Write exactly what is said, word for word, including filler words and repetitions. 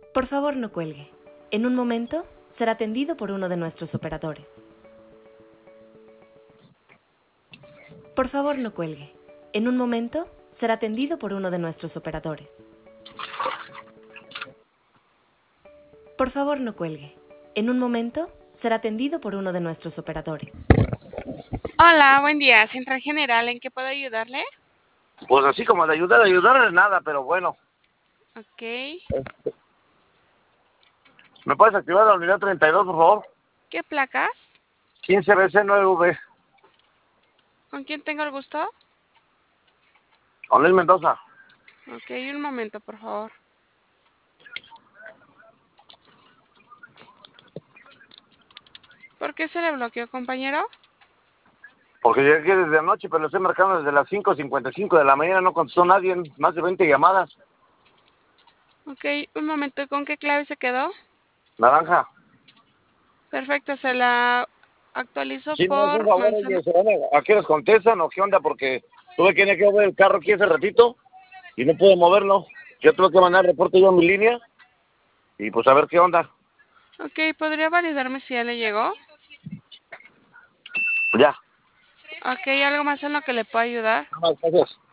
Por favor, no cuelgue. En un momento será atendido por uno de nuestros operadores. Por favor, no cuelgue. En un momento será atendido por uno de nuestros operadores. Por favor, no cuelgue. En un momento será atendido por uno de nuestros operadores. Hola, buen día. Central General, ¿en qué puedo ayudarle? Pues así como de ayudar, ayudar nada, pero bueno. Ok. ¿Me puedes activar la unidad treinta y dos, por favor? ¿Qué placas? quince B C nueve V. ¿Con quién tengo el gusto? Con Luis Mendoza. Ok, un momento, por favor. ¿Por qué se le bloqueó, compañero? Porque llegué aquí desde anoche, pero lo estoy marcando desde las cinco cincuenta y cinco de la mañana, no contestó nadie, más de veinte llamadas. Ok, un momento. ¿Con qué clave se quedó? Naranja. Perfecto, se la actualizo Sí, no, es un por favor, manzana. oye, ¿se van a, ¿a qué les contestan o qué onda? Porque tuve que ir a mover el carro aquí hace ratito y no pude moverlo. Yo tuve que mandar reporte yo a mi línea y pues a ver qué onda. Ok, ¿podría validarme si ya le llegó? Ya. Ok, ¿algo más en lo que le puedo ayudar? Nada más, gracias.